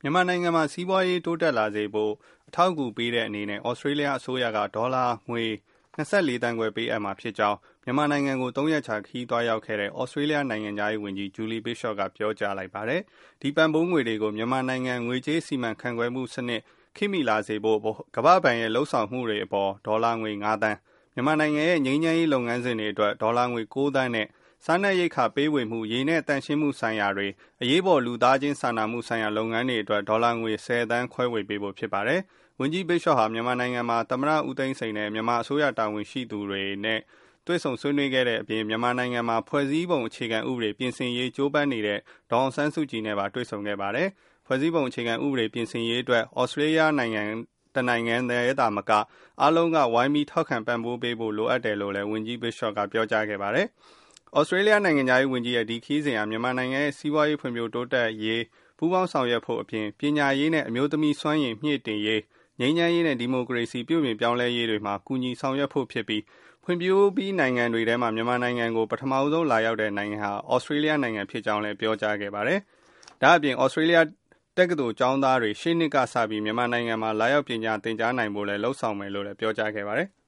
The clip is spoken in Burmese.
မြန်မာနိုင်ငံမှာစီးပွားရေးတိုးတက်လာစေဖို့အထောက်အကူပေးတဲ့အနေနဲ့ဩစတြေးလျအစိုးရကဒေါ်လာငွေ24သန်းခွဲပေးအပ်မှာဖြစ်ကြောင်းမြန်မာနိုင်ငံကို3ရက်ကြာခရီးသွားရောက်ခဲ့တဲ့ဩစတြေးလျနိုင်ငံသားရေးဝန်ကြီး Julie Bishop ကပြောကြားလိုက်ပါတယ်။ဒီပံ့ပိုးငွေတွေကိုမြန်မာနိုင်ငံငွေကြေးစီမံခန့်ခွဲမှုစနစ်ခေတ်မီလာစေဖို့ကမ္ဘာ့ဘဏ်ရဲ့လှုပ်ဆောင်မှုတွေအပေါ်ဒေါ်လာငွေ9သန်းမြန်မာနိုင်ငံရဲ့ငြိမ်းချမ်းရေးလုပ်ငန်းစဉ်တွေအတွက်ဒေါ်လာငွေ9သန်းနဲ့စားနပ်ရိက္ခာပေးဝေမှုရေနဲ့တန့်ရှင်းမှုဆိုင်ရာတွေအရေးပေါ်လူသားချင်းစာနာမှုဆိုင်ရာလုပ်ငန်းတွေအတွက်ဒေါ်လာငွေ10သန်းခွဲဝေပေးဖို့ဖြစ်ပါတယ်။ဝန်ကြီး Bishop ဟာမြန်မာနိုင်ငံမှာသမ္မတဦးသိန်းစိန်နဲ့မြန်မာအစိုးရတာဝန်ရှိသူတွေနဲ့တွေ့ဆုံဆွေးနွေးခဲ့တဲ့အပြင်မြန်မာနိုင်ငံမှာဖွဲ့စည်းပုံအခြေခံဥပဒေပြင်ဆင်ရေးကြိုးပမ်းနေတဲ့ဒေါ်အောင်ဆန်းစုကြည်နဲ့ပါတွေ့ဆုံခဲ့ပါတယ်။ဖွဲ့စည်းပုံအခြေခံဥပဒေပြင်ဆင်ရေးအတွက်ဩစတြေးလျနိုင်ငံတနိုင်ငံရဲ့တာမကအားလုံးကဝိုင်းပြီးထောက်ခံပံ့ပိုးပေးဖို့လိုအပ်တယ်လို့လည်းဝန်ကြီး Bishop ကပြောကြားခဲ့ပါတယ်။ဩစတြေးလျနိုင်ငံသားရေးဝန်ကြီးရဲ့ဒီခရီးစဉ်ဟာမြန်မာနိုင်ငံရဲ့စီးပွားရေးဖွံ့ဖြိုးတိုးတက်ရေးပူးပေါင်းဆောင်ရွက်ဖို့အပြင်ပညာရေးနဲ့အမျိုးသမီးစွမ်းရည်မြှင့်တင်ရေးငြိမ်းချမ်းရေးနဲ့ဒီမိုကရေစီပြုပြင်ပြောင်းလဲရေးတွေမှာကူညီဆောင်ရွက်ဖို့ဖြစ်ပြီးဖွံ့ဖြိုးပြီးနိုင်ငံတွေထဲမှာမြန်မာနိုင်ငံကိုပထမဆုံးလာရောက်တဲ့နိုင်ငံဟာဩစတြေးလျနိုင်ငံဖြစ်ကြောင်းလည်းပြောကြားခဲ့ပါတယ်။ဒါအပြင်ဩစတြေးလျတက္ကသိုလ်ကျောင်းသားတွေရှေ့နှစ်ကစပြီးမြန်မာနိုင်ငံမှာလာရောက်ပညာသင်ကြားနိုင်ဖို့လည်းလှုံ့ဆော်မယ်လို့လည်းပြောကြားခဲ့ပါတယ်။